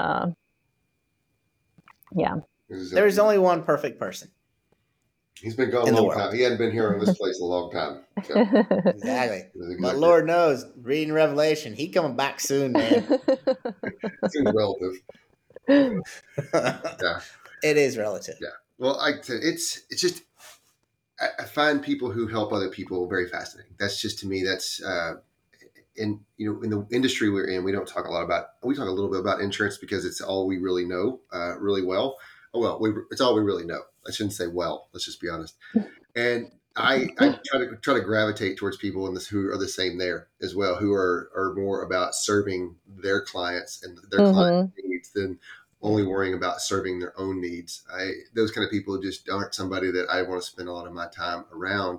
Yeah. There's only one perfect person. He's been gone a long time. He hadn't been here in this place a long time. So. Exactly. But Lord knows, reading Revelation, he coming back soon, man. Seems relative. Yeah. It is relative. Yeah. Well, it's just, I find people who help other people very fascinating. That's just, to me, that's in the industry we're in, we talk a little bit about insurance because it's all we really know really well. It's all we really know. I shouldn't say well. Let's just be honest. And I try to gravitate towards people in this who are the same there as well, who are more about serving their clients and their client needs than only worrying about serving their own needs. Those kind of people just aren't somebody that I want to spend a lot of my time around.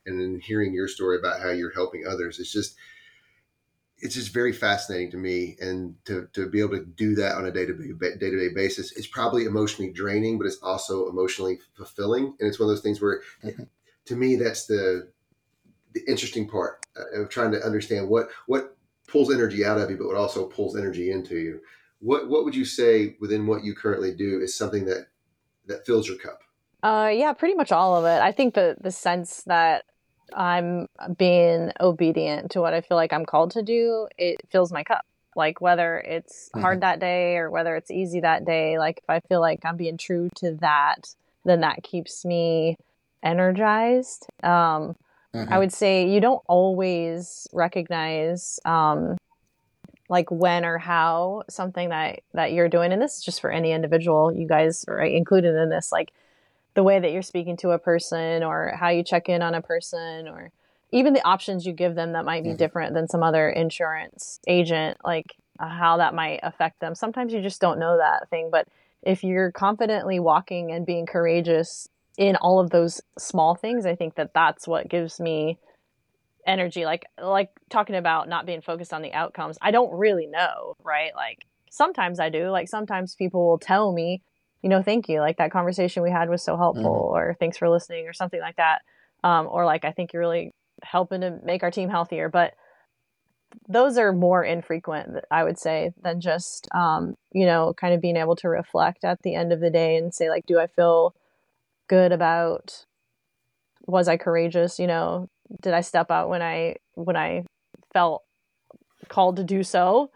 and then hearing your story about how you're helping others, it's just very fascinating to me. And to be able to do that on a day-to-day basis is probably emotionally draining, but it's also emotionally fulfilling. And it's one of those things where, to me, that's the interesting part of trying to understand what pulls energy out of you, but what also pulls energy into you. What would you say within what you currently do is something that fills your cup? Yeah, pretty much all of it. I think the sense that I'm being obedient to what I feel like I'm called to do, it fills my cup. Like whether it's hard that day or whether it's easy that day, like if I feel like I'm being true to that, then that keeps me energized. I would say you don't always recognize like when or how something that you're doing, and this is just for any individual, you guys are included in this, like the way that you're speaking to a person or how you check in on a person or even the options you give them that might be different than some other insurance agent, like how that might affect them. Sometimes you just don't know that thing, but if you're confidently walking and being courageous in all of those small things, I think that that's what gives me energy. Like talking about not being focused on the outcomes. I don't really know, right? Like sometimes I do. Like sometimes people will tell me, thank you. Like that conversation we had was so helpful, or thanks for listening, or something like that. Or like, I think you're really helping to make our team healthier. But those are more infrequent, I would say, than just, kind of being able to reflect at the end of the day and say, like, do I feel good about, was I courageous? Did I step out when I felt called to do so?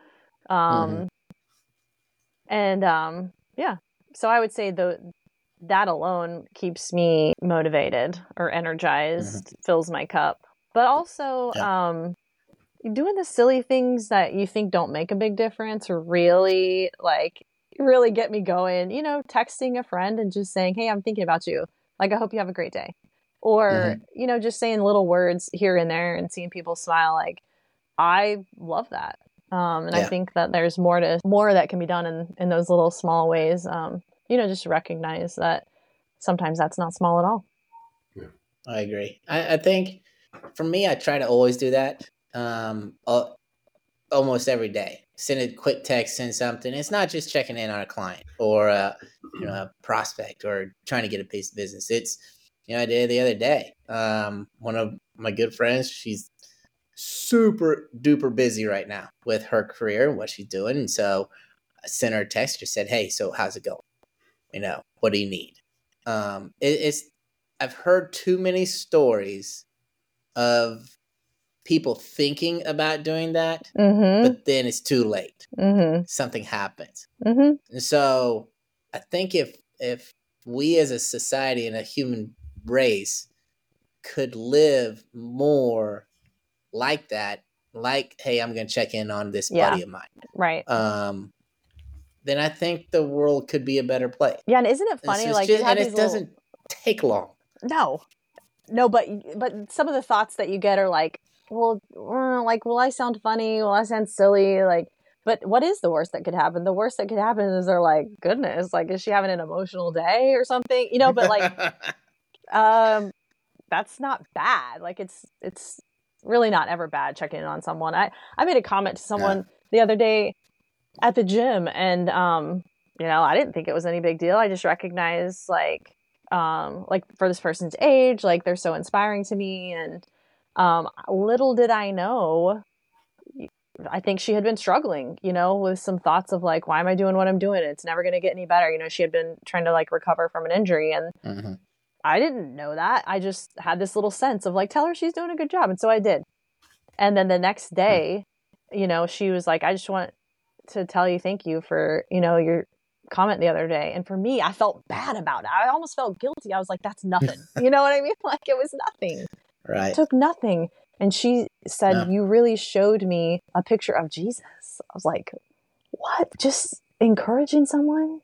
Yeah. So I would say that alone keeps me motivated or energized, fills my cup. But also, doing the silly things that you think don't make a big difference really get me going. Texting a friend and just saying, "Hey, I'm thinking about you. Like, I hope you have a great day." Or, just saying little words here and there and seeing people smile. Like, I love that. I think that there's more that can be done in those little small ways. Just recognize that sometimes that's not small at all. Yeah. I agree. I think for me, I try to always do that. Almost every day, send a quick text, send something. It's not just checking in on a client or a prospect or trying to get a piece of business. It's, I did the other day. One of my good friends, she's super duper busy right now with her career and what she's doing. And so I sent her a text, just said, "Hey, so how's it going? What do you need?" I've heard too many stories of people thinking about doing that, but then it's too late. Something happens. And so I think if we as a society and a human race could live more like that, like, "Hey, I'm going to check in on this buddy of mine." Right. Then I think the world could be a better place. Yeah. And isn't it funny? It doesn't take long. No, but some of the thoughts that you get are like, well, will I sound funny? Will I sound silly? Like, but what is the worst that could happen? The worst that could happen is they're like, goodness, like, is she having an emotional day or something? But like, that's not bad. Like, it's really not ever bad checking in on someone. I made a comment to someone the other day at the gym, and I didn't think it was any big deal. I just recognized like for this person's age, like they're so inspiring to me, and little did I know, I think she had been struggling, with some thoughts of like, why am I doing what I'm doing? It's never going to get any better. She had been trying to like recover from an injury, and I didn't know that. I just had this little sense of like, tell her she's doing a good job. And so I did. And then the next day, she was like, "I just want to tell you thank you for, your comment the other day." And for me, I felt bad about it. I almost felt guilty. I was like, that's nothing. You know what I mean? Like, it was nothing. Right. It took nothing. And she said, "You really showed me a picture of Jesus." I was like, what? Just encouraging someone?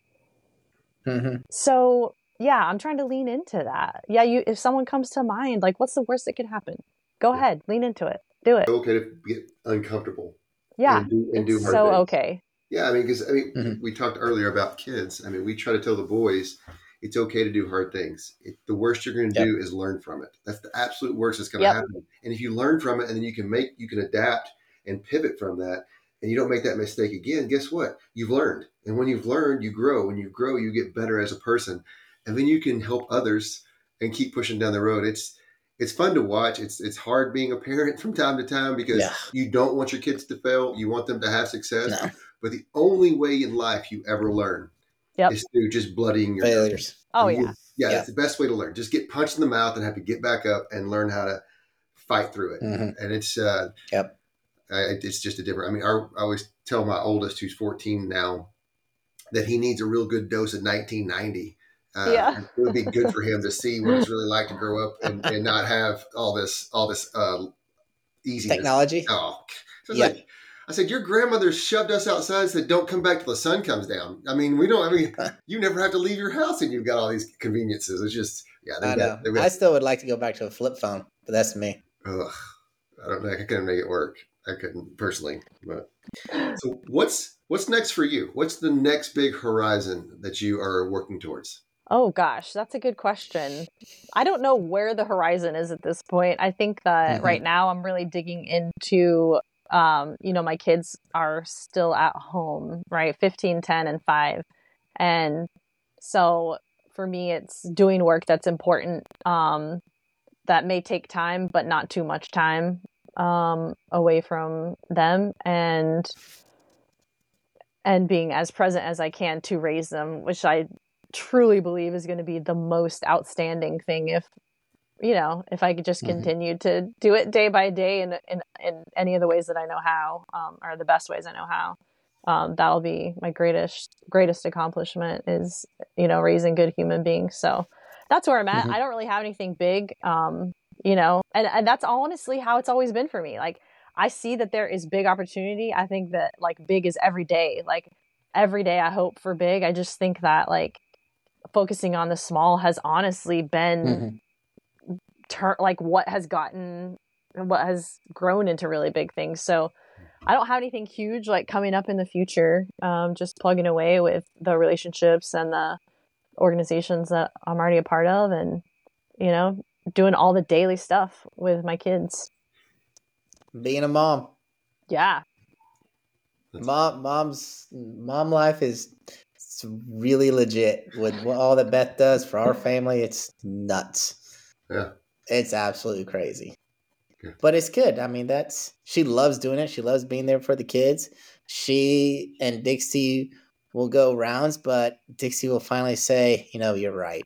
So yeah, I'm trying to lean into that. Yeah, if someone comes to mind, like, what's the worst that could happen? Go ahead, lean into it. Do it. It's okay to get uncomfortable. Yeah, and do it's hard so things. okay. Yeah, because we talked earlier about kids. We try to tell the boys, it's okay to do hard things. The worst you're going to Yep. do is learn from it. That's the absolute worst that's going to Yep. happen. And if you learn from it and then you can adapt and pivot from that, and you don't make that mistake again, guess what? You've learned. And when you've learned, you grow. When you grow, you get better as a person. And then you can help others and keep pushing down the road. It's fun to watch. It's hard being a parent from time to time because Yeah. you don't want your kids to fail. You want them to have success. No. But the only way in life you ever learn Yep. is through just bloodying your Failures. Oh, I mean, yeah. Yeah, Yeah. that's the best way to learn. Just get punched in the mouth and have to get back up and learn how to fight through it. Mhm. And it's Yep. it's just a different. I mean, I always tell my oldest, who's 14 now, that he needs a real good dose of 1990. Yeah. It would be good for him to see what it's really like to grow up and not have all this easy Technology. Oh, so Yeah. like, I said, your grandmother shoved us outside and said, don't come back till the sun comes down. I mean, you never have to leave your house and you've got all these conveniences. It's just, I know. I still would like to go back to a flip phone, but that's me. Ugh, I don't know. I couldn't make it work. I couldn't personally. But so what's next for you? What's the next big horizon that you are working towards? Oh gosh, that's a good question. I don't know where the horizon is at this point. I think that right now I'm really digging into, my kids are still at home, right? 15, 10, and 5. And so for me, it's doing work that's important, that may take time, but not too much time, away from them, and being as present as I can to raise them, which I truly believe is going to be the most outstanding thing if I could just continue to do it day by day in any of the ways that I know how, or the best ways I know how. That'll be my greatest accomplishment is, raising good human beings. So that's where I'm at. I don't really have anything big, and that's honestly how it's always been for me. Like, I see that there is big opportunity. I think that like big is every day. Like every day I hope for big. I just think that like focusing on the small has honestly been what has grown into really big things. So I don't have anything huge like coming up in the future. Just plugging away with the relationships and the organizations that I'm already a part of, and doing all the daily stuff with my kids. Being a mom. Yeah. Mom life is really legit with all that Beth does for our family. It's nuts. Yeah. It's absolutely crazy. Yeah. But it's good. I mean, she loves doing it. She loves being there for the kids. She and Dixie will go rounds, but Dixie will finally say, you're right.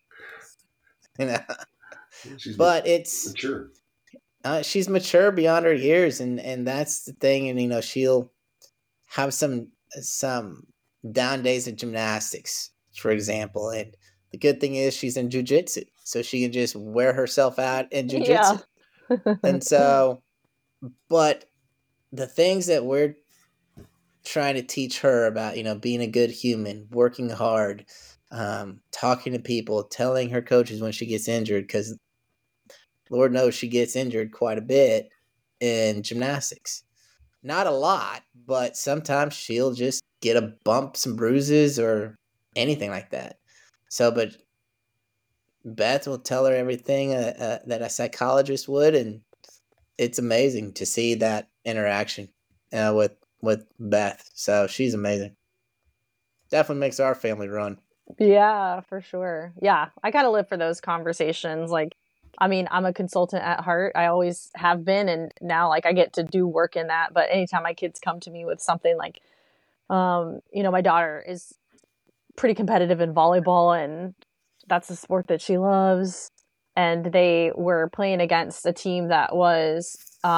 It's mature. She's mature beyond her years, and that's the thing. And she'll have some down days in gymnastics, for example. And the good thing is she's in jiu-jitsu, so she can just wear herself out in jiu-jitsu. Yeah. And so, but the things that we're trying to teach her about, being a good human, working hard, talking to people, telling her coaches when she gets injured, because Lord knows she gets injured quite a bit in gymnastics. Not a lot, but sometimes she'll just get a bump, some bruises, or anything like that. So, but Beth will tell her everything that a psychologist would, and it's amazing to see that interaction with Beth. So she's amazing. Definitely makes our family run. Yeah, for sure. Yeah, I gotta live for those conversations. Like, I mean, I'm a consultant at heart. I always have been, and now like I get to do work in that. But anytime my kids come to me with something like, my daughter is pretty competitive in volleyball, and that's a sport that she loves. And they were playing against a team that was,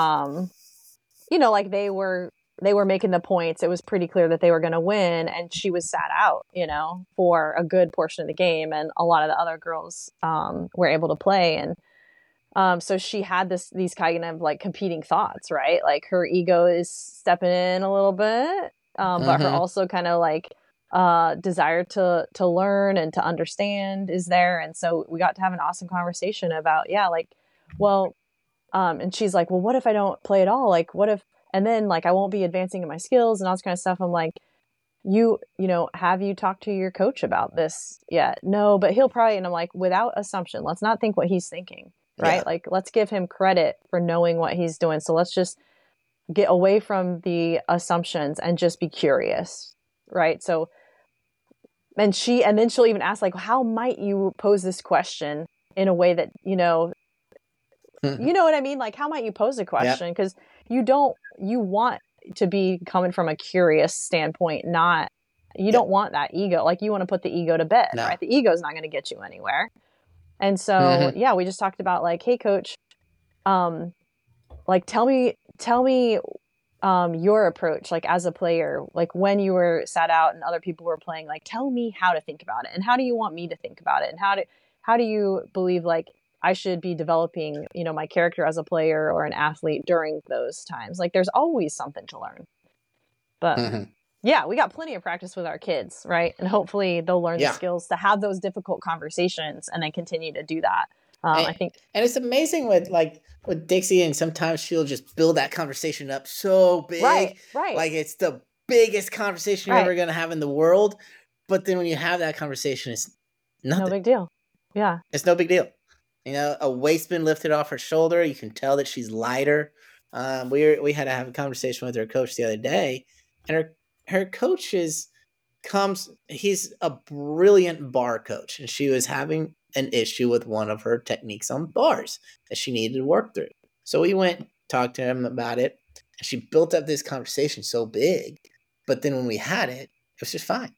like they were making the points. It was pretty clear that they were going to win, and she was sat out, for a good portion of the game. And a lot of the other girls were able to play. And so she had these kind of like competing thoughts, right? Like her ego is stepping in a little bit, but her also kind of like desire to learn and to understand is there. And so we got to have an awesome conversation about, and she's like, well, what if I don't play at all? Like, what if, and then like, I won't be advancing in my skills and all this kind of stuff. I'm like, have you talked to your coach about this yet? No, but he'll probably, and I'm like, without assumption, let's not think what he's thinking, right? Yeah. Like, let's give him credit for knowing what he's doing. So let's just get away from the assumptions and just be curious, right? So, and then she'll even ask, like, how might you pose this question in a way that, you know what I mean? Like, how might you pose a question? Because you want to be coming from a curious standpoint, you don't want that ego. Like, you want to put the ego to bed, right? The ego is not going to get you anywhere. And so, we just talked about, like, hey, coach, like, tell me your approach, like, as a player, like, when you were sat out and other people were playing, like, tell me how to think about it, and how do you want me to think about it, and how do you believe, like, I should be developing, my character as a player or an athlete during those times. Like, there's always something to learn. But we got plenty of practice with our kids, right? And hopefully they'll learn the skills to have those difficult conversations and then continue to do that. I think, and it's amazing with Dixie, and sometimes she'll just build that conversation up so big, right? Like it's the biggest conversation you're ever going to have in the world. But then when you have that conversation, it's nothing. No big deal. Yeah, it's no big deal. A weight's been lifted off her shoulder. You can tell that she's lighter. We had to have a conversation with her coach the other day, and her coach he's a brilliant bar coach, and she was having an issue with one of her techniques on bars that she needed to work through. So we went, talked to him about it, and she built up this conversation so big, but then when we had it, it was just fine.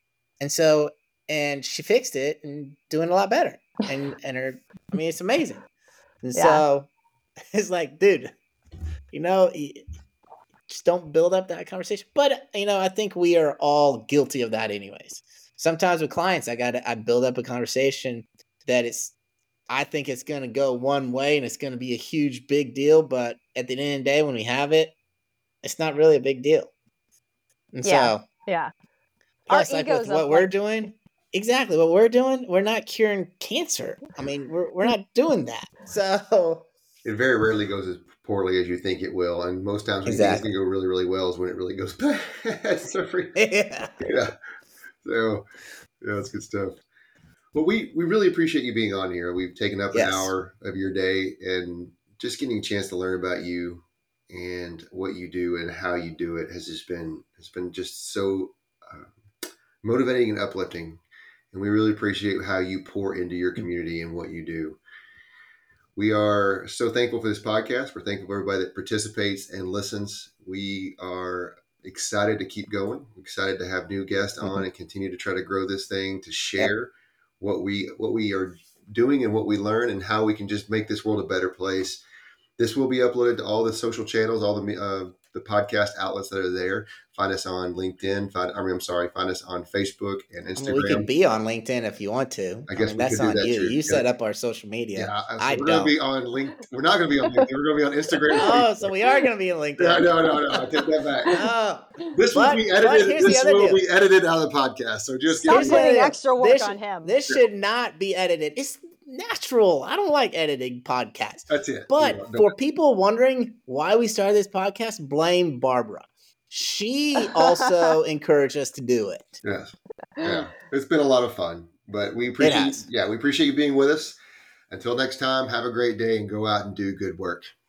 And she fixed it and doing a lot better. And it's amazing. And so it's like, dude, just don't build up that conversation. But, I think we are all guilty of that anyways. Sometimes with clients, I build up a conversation that I think it's going to go one way and it's going to be a huge, big deal. But at the end of the day, when we have it, it's not really a big deal. And so, plus, like with what we're doing, exactly what we're doing, we're not curing cancer. I mean, we're not doing that. So it very rarely goes as poorly as you think it will, and most times when you think it's going to go really, really well is when it really goes bad. So that's good stuff. Well, we really appreciate you being on here. We've taken up an hour of your day and just getting a chance to learn about you and what you do and how you do it has been just so motivating and uplifting. And we really appreciate how you pour into your community and what you do. We are so thankful for this podcast. We're thankful for everybody that participates and listens. We are excited to keep going. We're excited to have new guests on and continue to try to grow this thing, to share what we are doing and what we learn and how we can just make this world a better place. This will be uploaded to all the social channels, all the podcast outlets that are there. Find us on LinkedIn. Find us on Facebook and Instagram. We can be on LinkedIn if you want to. I guess that's on you. Too. You set up our social media. Yeah, we're going to be on LinkedIn. We're not going to be on LinkedIn. We're going to be on Instagram. Oh, so we are going to be on LinkedIn. No. I take that back. This will be edited. This will be edited out of the podcast. So just stop putting extra work on him. This should not be edited. It's natural. I don't like editing podcasts. That's it. But for people wondering why we started this podcast, blame Barbara. She also encouraged us to do it. Yes. Yeah. It's been a lot of fun, but we appreciate we appreciate you being with us. Until next time, have a great day and go out and do good work.